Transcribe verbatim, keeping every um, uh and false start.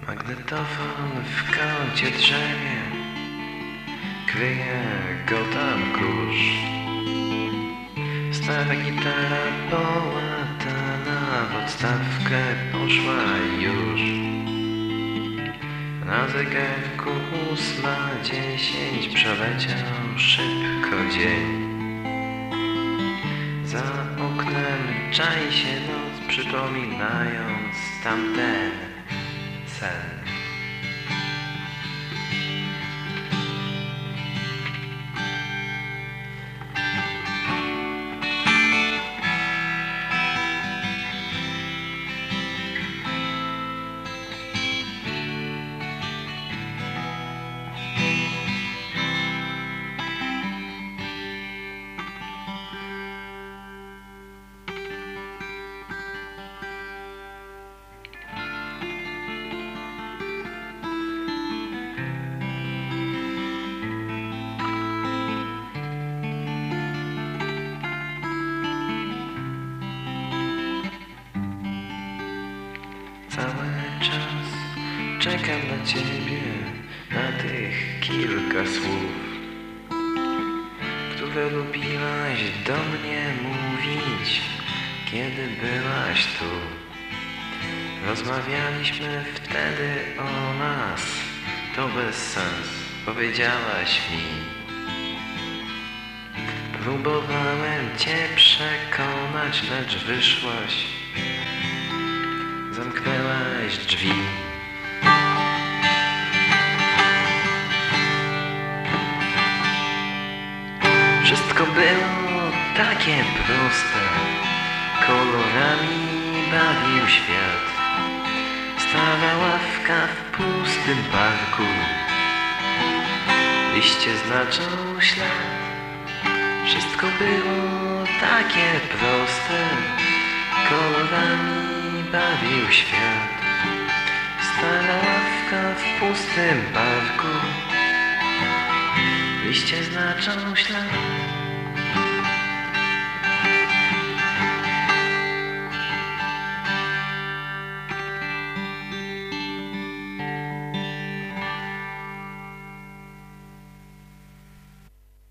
Magnetofon w kącie drzemie, kryje go tam kurz. Stara gitara połatana w odstawkę poszła już. Na zegarku ósma dziesięć, przeleciał szybko dzień. Za oknem czai się noc, przypominając tamten sen. Cały czas czekam na ciebie, na tych kilka słów, które lubiłaś do mnie mówić, kiedy byłaś tu. Rozmawialiśmy wtedy o nas, to bez sens, powiedziałaś mi. Próbowałem cię przekonać, lecz wyszłaś, zamknęłaś drzwi. Wszystko było takie proste, kolorami bawił świat. Stara ławka w pustym parku, liście znaczą ślad. Wszystko było takie proste, kolorami bawił świat. Stara ławka w pustym parku, liście znaczą ślad.